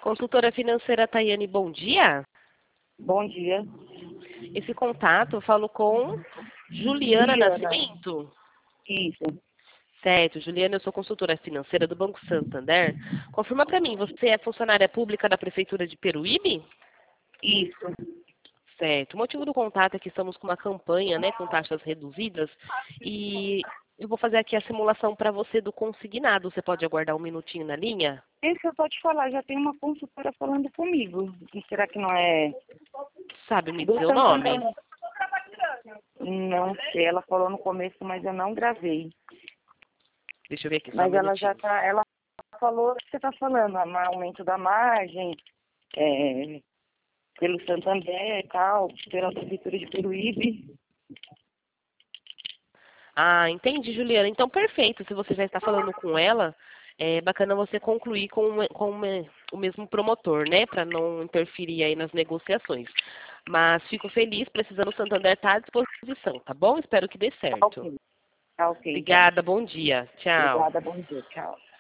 Consultora financeira Tayane, bom dia. Bom dia. Esse contato eu falo com Juliana Juliana. Nascimento. Isso. Certo, Juliana, eu sou consultora financeira do Banco Santander. Confirma para mim, você é funcionária pública da Prefeitura de Peruíbe? Isso. Certo. O motivo do contato é que estamos com uma campanha, né, com taxas reduzidas e eu vou fazer aqui a simulação para você do consignado. Você pode aguardar um minutinho na linha? Esse eu pode falar, já tem uma consultora falando comigo. E será que não é Sabe me do dizer o Santander? nome? Não sei, ela falou no começo, mas eu não gravei. Deixa eu ver aqui só um Mas ela já minutinho. tá, ela falou o que você está falando, aumento da margem, pelo Santander e tal, pela Prefeitura de Peruíbe. Ah, entendi, Juliana. Então, perfeito. Se você já está falando com ela, é bacana você concluir com o mesmo promotor, né? Para não interferir aí nas negociações. Mas fico feliz, precisando o Santander estar à disposição, tá bom? Espero que dê Tá certo. ok. Tá ok, então. Obrigada, bom dia. Tchau. Obrigada, bom dia. Tchau.